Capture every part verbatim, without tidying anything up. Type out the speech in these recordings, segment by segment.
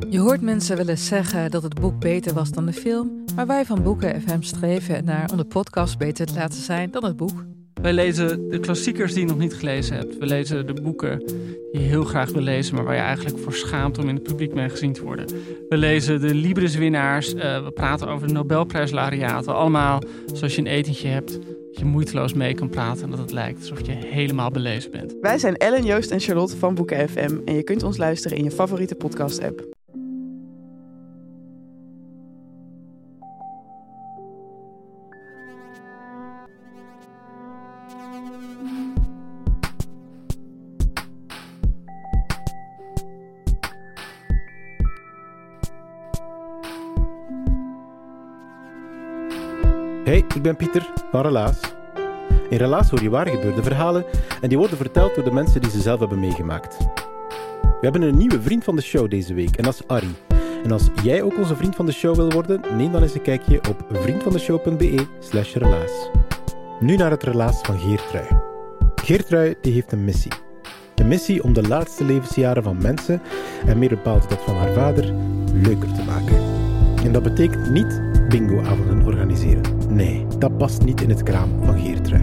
Je hoort mensen wel eens zeggen dat het boek beter was dan de film, maar wij van Boeken F M streven ernaar om de podcast beter te laten zijn dan het boek. Wij lezen de klassiekers die je nog niet gelezen hebt. We lezen de boeken die je heel graag wil lezen, maar waar je eigenlijk voor schaamt om in het publiek mee gezien te worden. We lezen de Libris-winnaars, uh, we praten over de Nobelprijslaureaten. Allemaal zoals je een etentje hebt, dat je moeiteloos mee kan praten en dat het lijkt alsof je helemaal belezen bent. Wij zijn Ellen, Joost en Charlotte van Boeken F M en je kunt ons luisteren in je favoriete podcast-app. Hey, ik ben Pieter van Relaas. In Relaas hoor je waar gebeurde verhalen en die worden verteld door de mensen die ze zelf hebben meegemaakt. We hebben een nieuwe vriend van de show deze week en dat is Arie. En als jij ook onze vriend van de show wil worden, neem dan eens een kijkje op vriendvandeshow.be slash relaas. Nu naar het relaas van Geertrui. Geertrui die heeft een missie. Een missie om de laatste levensjaren van mensen, en meer bepaald dat van haar vader, leuker te maken. En dat betekent niet bingoavonden organiseren. Nee, dat past niet in het kraam van Geertrui.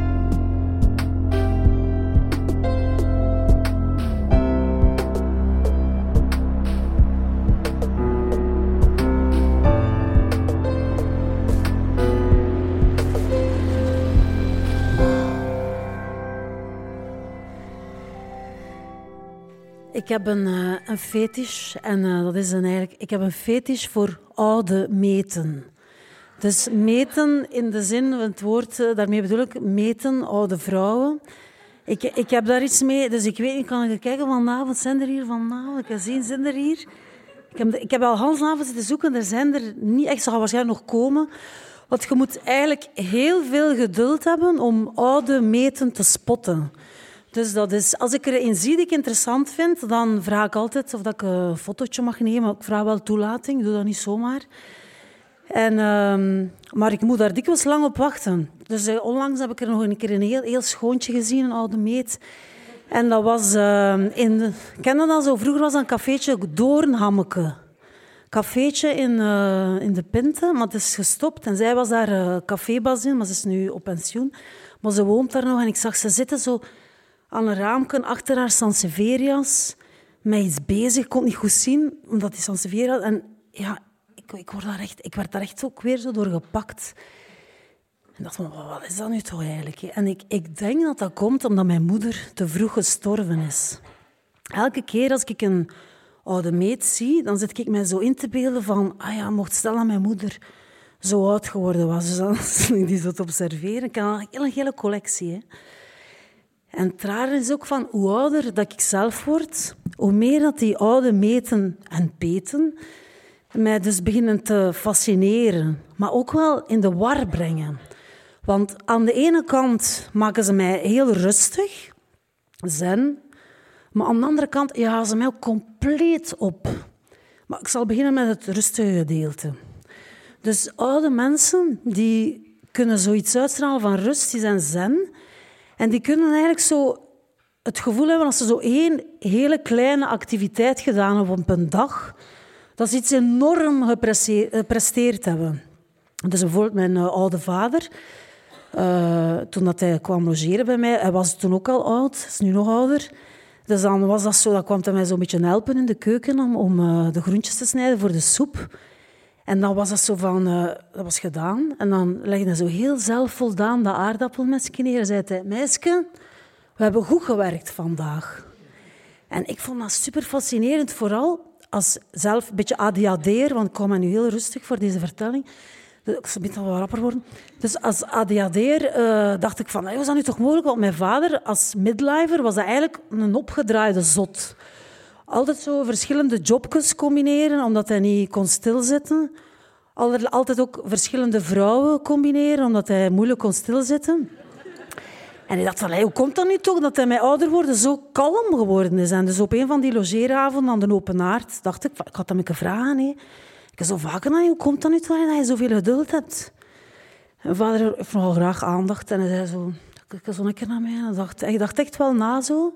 Ik heb een, uh, een fetish en uh, dat is een eigenlijk... Ik heb een fetish voor oude meten. Dus meten in de zin van het woord, uh, daarmee bedoel ik meten, oude vrouwen. Ik, ik heb daar iets mee, dus ik weet niet, kan ik kijken vanavond, zijn er hier vanavond? Ik kan zien, zijn er hier? Ik heb, ik heb al halsavond zitten zoeken, er zijn er niet echt, ze gaan waarschijnlijk nog komen. Want je moet eigenlijk heel veel geduld hebben om oude meten te spotten. Dus dat is, als ik er een zie die ik interessant vind, dan vraag ik altijd of dat ik een fotootje mag nemen. Ik vraag wel toelating, ik doe dat niet zomaar. En, um, maar ik moet daar dikwijls lang op wachten. Dus uh, onlangs heb ik er nog een keer een heel, heel schoontje gezien, een oude meet. En dat was uh, in... De, ken je dat zo? Vroeger was dat een cafeetje Doornhammeke. Cafeetje in, uh, in de Pinte, maar het is gestopt. En zij was daar uh, cafébaas in, maar ze is nu op pensioen. Maar ze woont daar nog en ik zag ze zitten zo... aan een raamje achter haar Sansevieria's met iets bezig. Ik kon het niet goed zien, omdat die Sansevieria's... En ja, ik, ik, word daar echt, ik werd daar echt ook weer zo door gepakt. En dacht van, wat is dat nu toch eigenlijk? En ik, ik denk dat dat komt omdat mijn moeder te vroeg gestorven is. Elke keer als ik een oude meet zie, dan zit ik mij zo in te beelden van... Ah ja, mocht stel dat mijn moeder zo oud geworden was. Dus dan zit ik die zo te observeren. Ik heb een hele, hele collectie, hè. En het rare is ook van hoe ouder dat ik zelf word, hoe meer dat die oude meten en peten mij dus beginnen te fascineren, maar ook wel in de war brengen. Want aan de ene kant maken ze mij heel rustig, zen, maar aan de andere kant ja, ze mij ook compleet op. Maar ik zal beginnen met het rustige gedeelte. Dus oude mensen die kunnen zoiets uitstralen van rust, die zijn zen. En die kunnen eigenlijk zo het gevoel hebben als ze zo één hele kleine activiteit gedaan hebben op een dag, dat ze iets enorm gepresteerd hebben. Dus bijvoorbeeld mijn uh, oude vader, uh, toen dat hij kwam logeren bij mij, hij was toen ook al oud, is nu nog ouder. Dus dan was dat zo, dan kwam hij mij zo'n beetje helpen in de keuken om, om uh, de groentjes te snijden voor de soep. En dan was dat zo van, uh, dat was gedaan. En dan legde hij zo heel zelfvoldaan dat aardappelmesje neer. En zei hij, meisje, we hebben goed gewerkt vandaag. En ik vond dat super fascinerend, vooral als zelf een beetje A D H D'er, want ik kwam nu heel rustig voor deze vertelling. Dus ik zal een beetje wat rapper worden. Dus als A D H D'er uh, dacht ik van, hey, was dat nu toch mogelijk? Want mijn vader, als midlifer, was dat eigenlijk een opgedraaide zot. Altijd zo verschillende jobjes combineren, omdat hij niet kon stilzitten. Altijd ook verschillende vrouwen combineren, omdat hij moeilijk kon stilzitten. En ik dacht van, hey, hoe komt dat nu toch dat hij met ouder worden zo kalm geworden is? En dus op een van die logeeravonden aan de open haard dacht ik, ik had hem een vragen. Hè. Ik heb zo vaker naar je, hoe komt dat nu toch dat je zoveel geduld hebt? Mijn vader heeft nogal graag aandacht en hij zei zo, kijk zo een keer naar mij. En dacht, hij dacht echt wel na zo.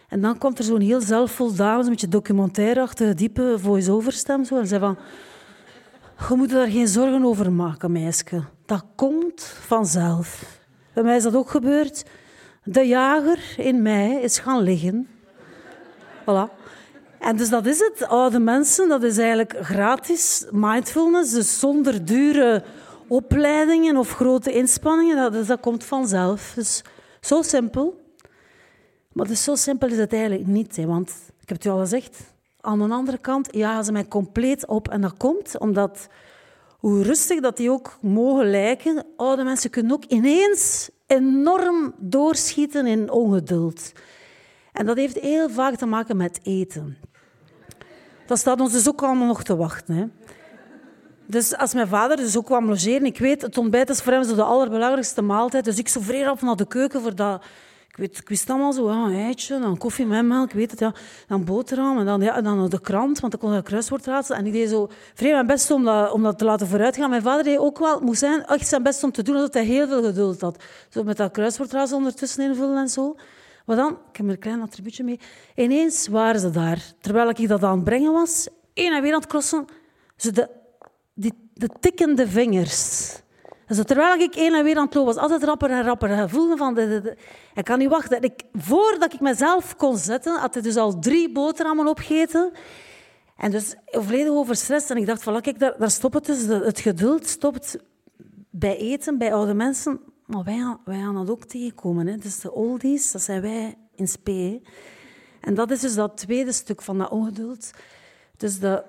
En dan komt er zo'n heel zelfvoldaan, een beetje documentairachtige, diepe voice-over stem. Zo, en zei van... Je moet daar geen zorgen over maken, meisje. Dat komt vanzelf. Bij mij is dat ook gebeurd. De jager in mij is gaan liggen. Voilà. En dus dat is het. Oude mensen, dat is eigenlijk gratis mindfulness. Dus zonder dure opleidingen of grote inspanningen. Dat, dus dat komt vanzelf. Dus zo simpel. Maar dus zo simpel is het eigenlijk niet. Hè, want ik heb het u al gezegd. Aan de andere kant jagen ze mij compleet op. En dat komt omdat, hoe rustig dat die ook mogen lijken, oude mensen kunnen ook ineens enorm doorschieten in ongeduld. En dat heeft heel vaak te maken met eten. Dat staat ons dus ook allemaal nog te wachten. Hè. Dus als mijn vader dus ook kwam logeren, ik weet, het ontbijt is voor hem zo de allerbelangrijkste maaltijd. Dus ik zo vrij rap naar de keuken voor dat... Ik, weet, ik wist allemaal zo, ja, een eitje, dan koffie met melk, ik weet het, ja, dan boterham en dan, ja, en dan de krant, want dan kon ik een kruiswoord raadselen. En ik deed zo vrij mijn best om dat, om dat te laten vooruitgaan. Mijn vader deed ook wel, het moest zijn, echt zijn best om te doen, alsof hij heel veel geduld had. Zo met dat kruiswoordraadsel ondertussen invullen en zo. Maar dan, ik heb er een klein attribuutje mee, ineens waren ze daar. Terwijl ik dat aan het brengen was, één en weer aan het crossen, zo de, die, de tikkende vingers. Dus terwijl ik één en weer aan het lopen was, altijd rapper en rapper. En voelde van, de, de, de. Ik kan niet wachten. Ik, voordat ik mezelf kon zetten, had ik dus al drie boterhammen opgegeten. En dus volledig overstrest. En ik dacht, van, kijk, daar, daar stopt het dus. Het geduld stopt bij eten, bij oude mensen. Maar wij, wij gaan dat ook tegenkomen. Hè. Dus de oldies, dat zijn wij in spe. En dat is dus dat tweede stuk van dat ongeduld. Dus de...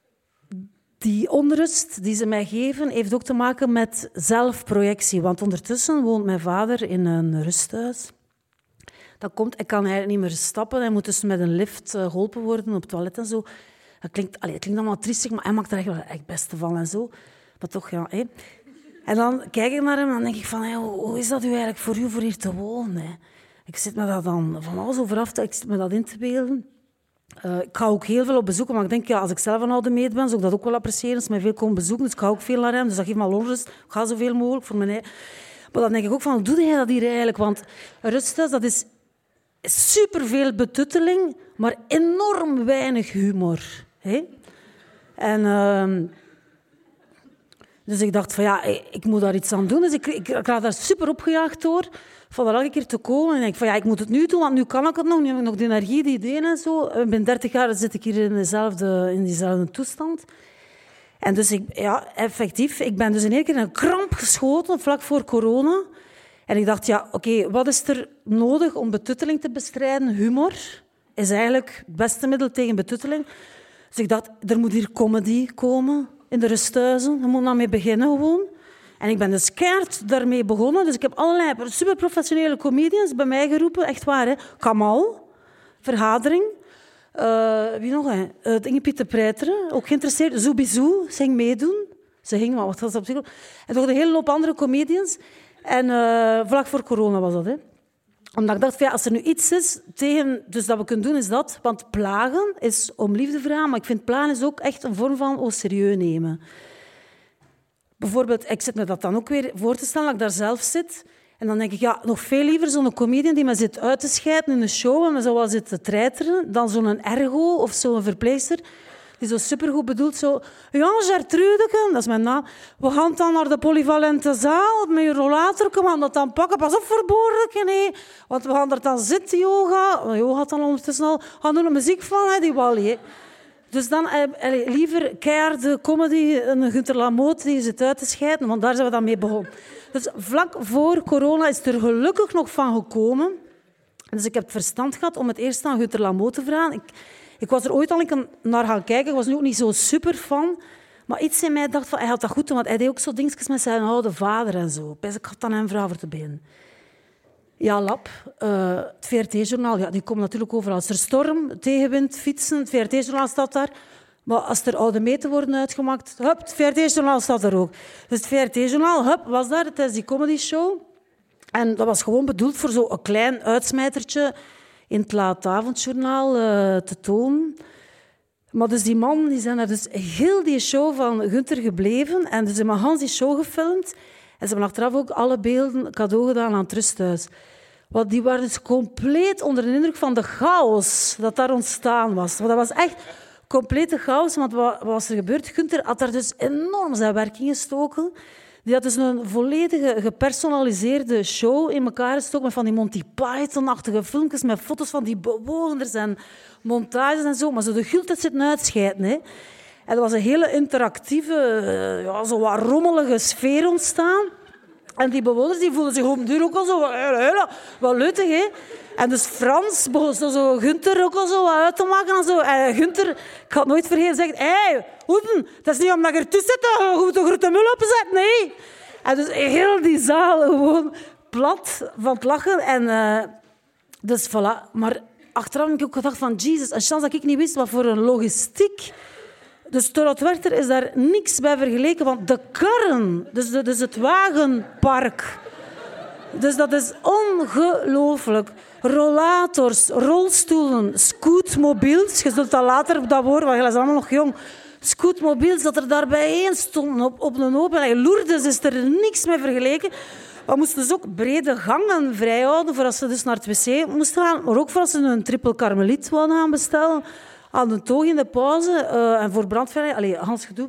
Die onrust die ze mij geven, heeft ook te maken met zelfprojectie. Want ondertussen woont mijn vader in een rusthuis. Dat komt, hij kan eigenlijk niet meer stappen. Hij moet dus met een lift geholpen worden op het toilet en zo. Dat klinkt, allez, het klinkt allemaal triestig, maar hij maakt er echt wel het beste van en zo. Maar toch, ja. Hé. En dan kijk ik naar hem en dan denk ik van, hé, hoe is dat nu eigenlijk voor u, voor hier te wonen? Hè? Ik zit me dat dan van alles over af te, ik zit me dat in te beelden. Uh, ik ga ook heel veel op bezoek, maar ik denk, ja, als ik zelf een oude meid ben, zou ik dat ook wel appreciëren. Ze mij veel komen bezoeken, dus ik ga ook veel naar hem. Dus dat geeft me al onrust. Ik ga zoveel mogelijk voor mijn eigen. Maar dan denk ik ook van, hoe doe jij dat hier eigenlijk? Want een rusthuis, dat is superveel betutteling, maar enorm weinig humor. Hè? En... Uh, Dus ik dacht van ja, ik moet daar iets aan doen. Dus ik, ik, ik raad daar super opgejaagd door van er elke keer te komen. En ik denk van ja, ik moet het nu doen, want nu kan ik het nog. Nu heb ik nog de energie, die ideeën en zo. Binnen dertig jaar zit ik hier in, dezelfde, in diezelfde toestand. En dus ik, ja, effectief, ik ben dus in één keer in een kramp geschoten vlak voor corona. En ik dacht, ja, oké, okay, wat is er nodig om betutteling te bestrijden? Humor is eigenlijk het beste middel tegen betutteling. Dus ik dacht, er moet hier comedy komen. In de rusthuizen. Je moet daarmee beginnen gewoon. En ik ben dus keihard daarmee begonnen. Dus ik heb allerlei superprofessionele comedians bij mij geroepen. Echt waar, hè. Kamal, Vergadering. Uh, wie nog? Hè? Uh, Inge Pieter Preiteren, ook geïnteresseerd. Zoubizou, ze ging meedoen. Ze ging, maar wat was dat op zich? En toch een hele hoop andere comedians. En uh, vlak voor corona was dat, hè. Omdat ik dacht, ja, als er nu iets is tegen, dus dat we kunnen doen, is dat. Want plagen is om liefde vragen, maar ik vind plagen is ook echt een vorm van oh, serieus nemen. Bijvoorbeeld, ik zit me dat dan ook weer voor te stellen, dat ik daar zelf zit. En dan denk ik, ja, nog veel liever zo'n comedian die me zit uit te scheiden in een show en me zo wat zit te treiteren, dan zo'n ergo of zo'n verpleegster die zo supergoed bedoelt, zo... Ja, Gertrudeke, dat is mijn naam. We gaan dan naar de polyvalente zaal met je rollator. We gaan dat dan pakken. Pas op voor boordelijke, nee. Want we gaan er dan zitten, yoga. Yoga had dan ondertussen al... We gaan er muziek van, hè, die Wally. Hè. Dus dan eh, liever keiharde comedy, een Gunther Lamoot die zit uit te scheiden. Want daar zijn we dan mee begonnen. Dus vlak voor corona is er gelukkig nog van gekomen. Dus ik heb het verstand gehad om het eerst aan Gunther Lamoot te vragen. Ik, Ik was er ooit al naar gaan kijken. Ik was nu ook niet zo super fan. Maar iets in mij dacht van, hij had dat goed doen. Want hij deed ook zo dingetjes met zijn oude vader en zo. Dus ik had aan hem vragen voor te beginnen. Ja, Lab. Uh, het V R T-journaal. Ja, die komt natuurlijk overal. Als er storm, tegenwind, fietsen. Het V R T-journaal staat daar. Maar als er oude meten worden uitgemaakt... Hup, het V R T-journaal staat er ook. Dus het V R T-journaal hup, was daar tijdens die comedy show. En dat was gewoon bedoeld voor zo'n klein uitsmijtertje... in het laatavondjournaal uh, te tonen. Maar dus die man, die zijn daar dus heel die show van Gunther gebleven. En dus ze hebben Hans die show gefilmd. En ze hebben achteraf ook alle beelden cadeau gedaan aan het rusthuis. Want die waren dus compleet onder de indruk van de chaos dat daar ontstaan was. Want dat was echt complete chaos. Want wat was er gebeurd? Gunther had daar dus enorm zijn werk in gestoken. Die had dus een volledige gepersonaliseerde show in elkaar gestoken met van die Monty Python-achtige filmpjes met foto's van die bewoners en montages en zo. Maar zo de gulheid zitten uitscheiden, hè. En er was een hele interactieve, ja, zo wat rommelige sfeer ontstaan. En die bewoners die voelden zich op de duur ook al zo wat, wat leutig, hè. En dus Frans begon zo Gunther ook al zo wat uit te maken. En, zo. en Gunther, ik ga het nooit vergeten, zegt... Hé, hey, Hoeden, dat is niet omdat je ertussen zit, je moet de grote mul opzetten, nee. En dus heel die zaal gewoon plat van het lachen. En uh, dus voilà. Maar achteraf heb ik ook gedacht van... Jezus, een chance dat ik niet wist wat voor een logistiek... Dus Torhout Werchter is daar niks bij vergeleken, want de karren, dus, de, dus het wagenpark, dus dat is ongelooflijk. Rollators, rolstoelen, scootmobiels, je zult dat later dat woord, want je is allemaal nog jong, scootmobiels, dat er daar bijeen stonden op, op een hoop. En Lourdes is er niks mee vergeleken. We moesten dus ook brede gangen vrijhouden voor als ze dus naar het wc moesten gaan, maar ook voor als ze een triple karmeliet wilden gaan bestellen. Aan de toog in de pauze uh, en voor brandveiligheid. Allee, Hans gedoe.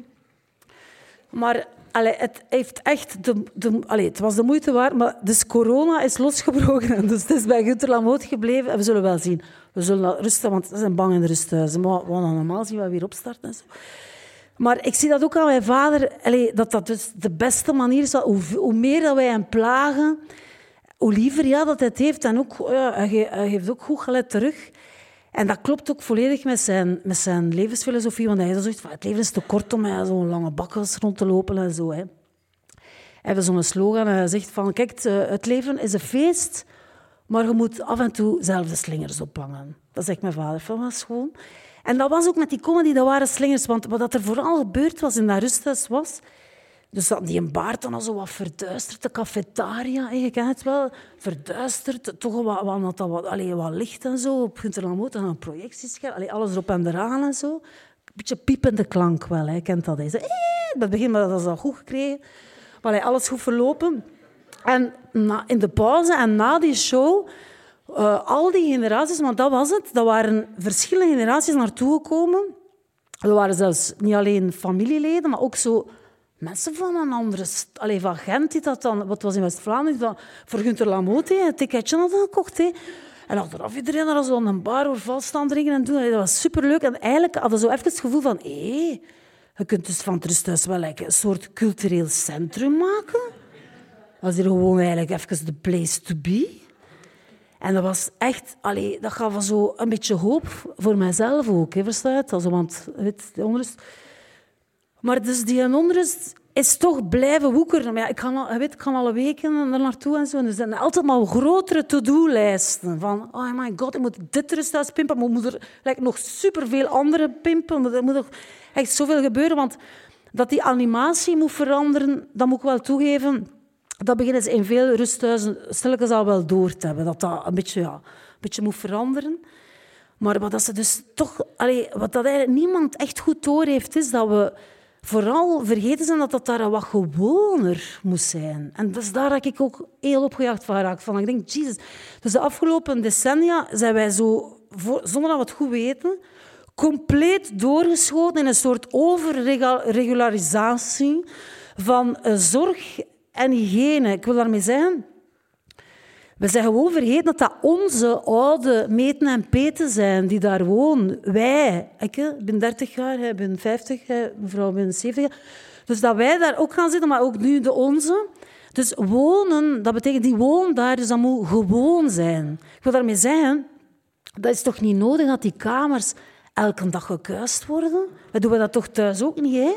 Maar allee, het heeft echt... De, de, allee, het was de moeite waard, maar dus corona is losgebroken. En dus het is bij Gunther Lamoot gebleven. En we zullen wel zien. We zullen rusten, want ze zijn bang in de rusthuizen. Maar we gaan normaal zien we weer opstarten en zo. Maar ik zie dat ook aan mijn vader. Allee, dat dat dus de beste manier is. Hoe, hoe meer dat wij hem plagen, hoe liever ja, dat hij het heeft. En ook, ja, hij, ge, hij geeft ook goed gelijk terug. En dat klopt ook volledig met zijn, met zijn levensfilosofie. Want hij zegt van het leven is te kort om met zo'n lange bakkels rond te lopen en zo. Hè. Hij heeft zo'n slogan en hij zegt van kijk, het leven is een feest, maar je moet af en toe zelf de slingers ophangen. Dat zegt mijn vader van was gewoon. En dat was ook met die comedy, dat waren slingers. Want wat er vooral gebeurd was in dat rusthuis was... Dus dat die een baard dan al zo wat verduisterd, de cafetaria, je kent het wel, verduisterd, toch wat, wat, wat, allee, wat licht en zo, op Gunther Lamoot, en een projectiescherm, allee, alles erop en eraan en zo. Een beetje piepende klank wel, hè, je kent dat. Hè. Zo, eh, het begin dat is al goed gekregen, maar allee, alles goed verlopen. En na, in de pauze en na die show, uh, al die generaties, want dat was het, dat waren verschillende generaties naartoe gekomen. Er waren zelfs niet alleen familieleden, maar ook zo... Mensen van een andere... Allee, van Gent, die dat dan... Wat was in West-Vlaanderen? Dat voor Gunther Lamoot, he, een ticketje hadden gekocht. He. En achteraf iedereen daar zo aan een bar of vals staan drinken en doen. Allee, dat was superleuk. En eigenlijk hadden ze zo even het gevoel van... Hé, je kunt dus van het rusthuis wel like, een soort cultureel centrum maken. Dat was hier gewoon eigenlijk even de place to be. En dat was echt... Allee, dat gaf zo een beetje hoop voor mijzelf ook. He, versta je het? Also, want weet, de onrust... Maar dus die onrust is toch blijven woekeren. Maar ja, ik, kan al, je weet, ik kan alle weken er naartoe en zo. En er zijn altijd maar grotere to-do-lijsten. Van, oh my god, ik moet dit rusthuis pimpen. Maar moet er like, nog superveel andere pimpen. Er moet nog echt zoveel gebeuren. Want dat die animatie moet veranderen, dat moet ik wel toegeven. Dat beginnen ze in veel rusthuizen stilletjes al wel door te hebben. Dat dat een beetje, ja, een beetje moet veranderen. Maar wat dat ze dus toch... Allee, wat dat eigenlijk niemand echt goed door heeft, is dat we... Vooral vergeten zijn dat dat daar wat gewoner moest zijn. En dat is daar dat ik ook heel opgejaagd van raak. Van. Ik denk, jezus. Dus de afgelopen decennia zijn wij zo, zonder dat we het goed weten, compleet doorgeschoten in een soort overregularisatie van zorg en hygiëne. Ik wil daarmee zeggen... We zijn gewoon vergeten dat dat onze oude meten en peten zijn die daar wonen. Wij, ik ben dertig jaar, ik ben vijftig, mevrouw ben zeventig jaar. Dus dat wij daar ook gaan zitten, maar ook nu de onze. Dus wonen, dat betekent die wonen daar, dus dat moet gewoon zijn. Ik wil daarmee zeggen, dat is toch niet nodig dat die kamers elke dag gekuist worden? Wij doen dat toch thuis ook niet, hè?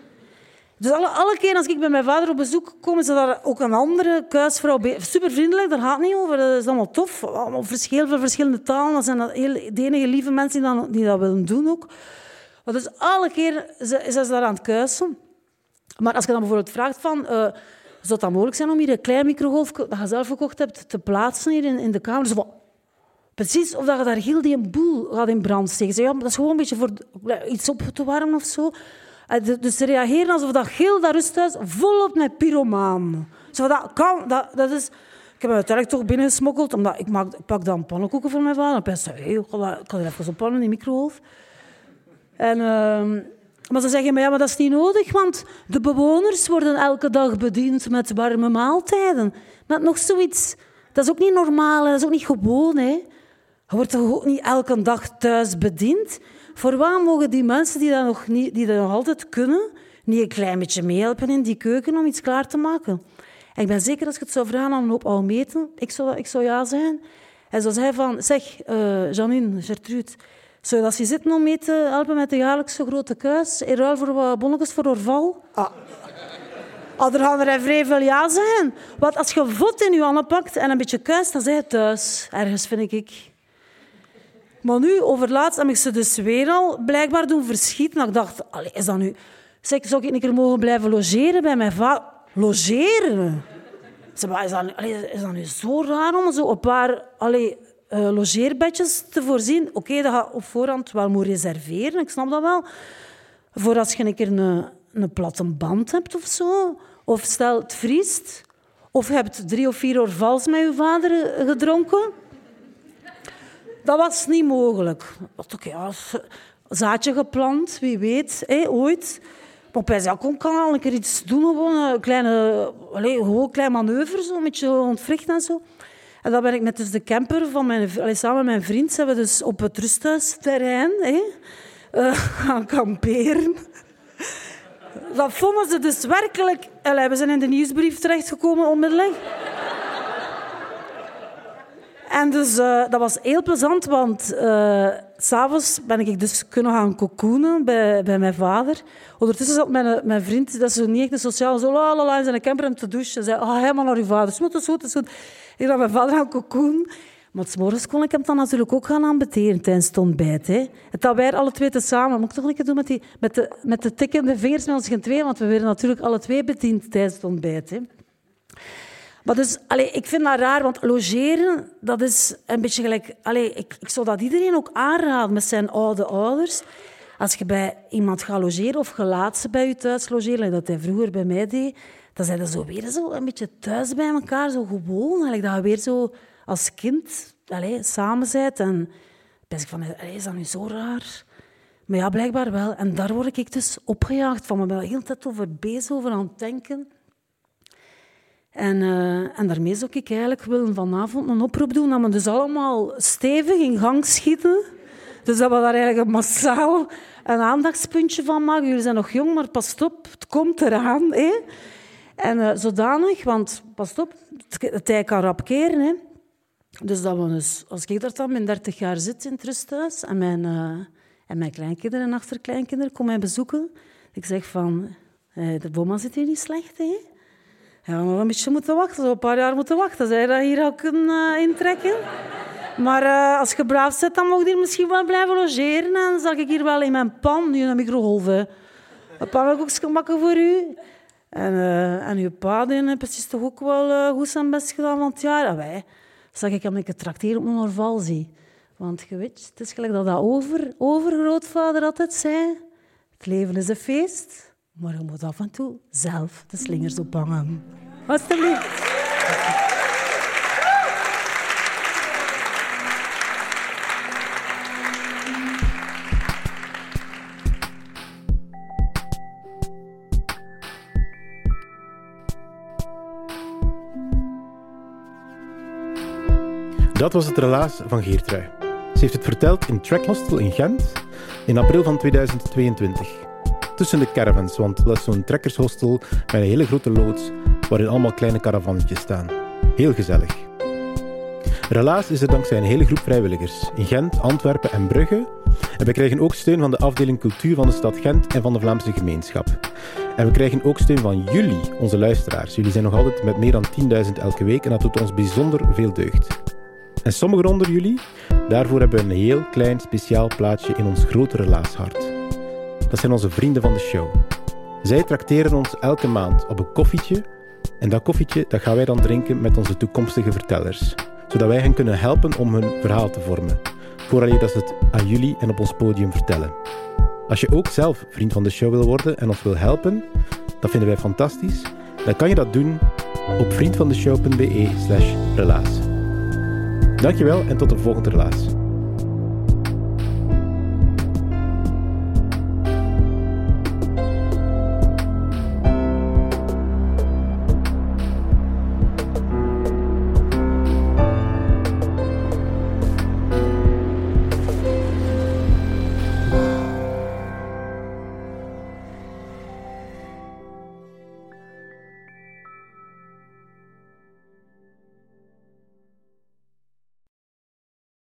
Dus alle, alle keer als ik bij mijn vader op bezoek kom, is er daar ook een andere kuisvrouw bij. Super vriendelijk, daar gaat het niet over. Dat is allemaal tof. Allemaal heel veel verschillende talen. Dat zijn heel, de enige lieve mensen die dat, die dat willen doen ook. Maar dus alle keer is ze daar aan het kuisen. Maar als je dan bijvoorbeeld vraagt van... Uh, zou het mogelijk zijn om hier een klein microgolf dat je zelf gekocht hebt te plaatsen hier in, in de kamer? Dus wat, precies of dat je daar heel die boel gaat in brand steken. Ja, maar dat is gewoon een beetje voor iets op te warmen of zo. Dus ze reageren alsof dat heel dat rusthuis volop met pyromaan. Zo dat, kan, dat, dat is Ik heb uiteindelijk toch binnengesmokkeld, omdat ik, maak, ik pak dan pannenkoeken voor mijn vader. En ik zei, hey, ik kan er even oppannen in die microgolf. En, uh, maar ze zeggen, maar, ja, maar dat is niet nodig, want de bewoners worden elke dag bediend met warme maaltijden. Met nog zoiets, dat is ook niet normaal, dat is ook niet gewoon. Hè. Je wordt toch ook niet elke dag thuis bediend? Voor waar mogen die mensen die dat nog, niet, die dat nog altijd kunnen, niet een klein beetje meehelpen in die keuken om iets klaar te maken? En ik ben zeker als je het zou vragen aan een hoop oude meten, ik zou, ik zou ja zeggen. En zo zei van, zeg, uh, Janine, Gertrude, zou je als je zitten om mee te helpen met de jaarlijkse grote kuis, in ruil voor wat bonnetjes voor Orval? Ah. Ah, er gaan er vrij veel ja zeggen. Want als je vod in je handen pakt en een beetje kuis, dan zijn je thuis. Ergens, vind ik. Maar nu, overlaatst, heb ik ze dus weer al blijkbaar doen verschieten. Ik dacht, allee, is dat nu... Zeg, zou ik een keer mogen blijven logeren bij mijn vader? Logeren? Zeg, is, dat, allee, is dat nu zo raar om zo een paar allee, uh, logeerbedjes te voorzien? Oké, okay, dat gaat op voorhand wel moeten reserveren, ik snap dat wel. Voor als je een keer een, een platte band hebt of zo. Of stel, het vriest. Of je hebt drie of vier Orvals met je vader gedronken. Dat was niet mogelijk. Okay, ja, zaadje geplant, wie weet, hé, ooit. Maar bij zijn kon kan al een keer iets doen, gewoon een kleine, allez, gewoon een klein manoeuvre, zo, een beetje ontwricht en zo. En dan ben ik met dus de camper van mijn, allez, samen met mijn vriend, zijn we dus op het rusthuisterrein hé, uh, gaan kamperen. Dat vonden ze dus werkelijk... Allez, we zijn in de nieuwsbrief terechtgekomen onmiddellijk. En dus uh, dat was heel plezant, want uh, s'avonds ben ik dus kunnen gaan cocoonen bij, bij mijn vader. Ondertussen zat mijn, mijn vriend, dat is zo niet echt een sociaal, zo la la la in zijn kamer om te douchen. Hij zei, oh, helemaal naar uw vader. Het is goed, het is goed. Ik had mijn vader gaan cocoonen. Maar 's morgens kon ik hem dan natuurlijk ook gaan aanbeteren tijdens het ontbijt. Hè. En dat wij alle twee tezamen. Moet ik toch een keer doen met, die, met, de, met de tikkende vingers met ons geen twee, want we werden natuurlijk alle twee bediend tijdens het ontbijt. Hè. Maar dus, allee, ik vind dat raar, want logeren, dat is een beetje gelijk... Allee, ik, ik zou dat iedereen ook aanraden met zijn oude ouders. Als je bij iemand gaat logeren of je laat ze bij je thuis logeren, dat hij vroeger bij mij deed, dan zijn ze zo weer zo een beetje thuis bij elkaar, zo gewoon. Eigenlijk, dat je weer zo als kind allee, samen bent. En dan ben ik van, allee, is dat nu zo raar? Maar ja, blijkbaar wel. En daar word ik dus opgejaagd van. Ik ben de hele tijd over bezig, over aan het denken. En, uh, en daarmee zou ik eigenlijk willen vanavond een oproep doen dat we dus allemaal stevig in gang schieten. Dus dat we daar eigenlijk een massaal een aandachtspuntje van maken. Jullie zijn nog jong, maar pas op, het komt eraan. Hè? En uh, zodanig, want pas op, het tij kan rap keren. Hè? Dus dat we dus, als ik daar dan mijn dertig jaar zit in het rusthuis en mijn, uh, en mijn kleinkinderen en achterkleinkinderen komen mij bezoeken, ik zeg van, uh, de Boma zit hier niet slecht, hè? Ja, we nog een beetje moeten wachten, zo een paar jaar moeten wachten. Zou je dat hier al kunnen uh, intrekken? Maar uh, als je braaf zit, dan mag je hier misschien wel blijven logeren. En dan zal ik hier wel in mijn pan, nu in een microgolf, een pannenkoekje maken voor u. En, uh, en uw pa heeft precies toch ook wel uh, goed zijn best gedaan van het jaar. En wij, zal ik hem een keer trakteren op een Orval zie. Want je weet, het is gelijk dat dat over, overgrootvader altijd zei. Het leven is een feest. Maar je moet af en toe zelf de slingers ophangen. Alsjeblieft. Dat was het relaas van Geertrui. Ze heeft het verteld in Track Hostel in Gent in april van tweeduizend tweeëntwintig. Tussen de caravans, want dat is zo'n trekkershostel met een hele grote loods waarin allemaal kleine caravannetjes staan. Heel gezellig. Relaas is er dankzij een hele groep vrijwilligers in Gent, Antwerpen en Brugge. En we krijgen ook steun van de afdeling cultuur van de stad Gent en van de Vlaamse gemeenschap. En we krijgen ook steun van jullie, onze luisteraars. Jullie zijn nog altijd met meer dan tienduizend elke week en dat doet ons bijzonder veel deugd. En sommigen onder jullie, daarvoor hebben we een heel klein speciaal plaatsje in ons grote relaashart. Dat zijn onze vrienden van de show. Zij trakteren ons elke maand op een koffietje. En dat koffietje dat gaan wij dan drinken met onze toekomstige vertellers. Zodat wij hen kunnen helpen om hun verhaal te vormen. Vooraleer dat ze het aan jullie en op ons podium vertellen. Als je ook zelf vriend van de show wil worden en ons wil helpen, dat vinden wij fantastisch. Dan kan je dat doen op vriendvandeshow.be slash relaas. Dankjewel en tot de volgende relaas.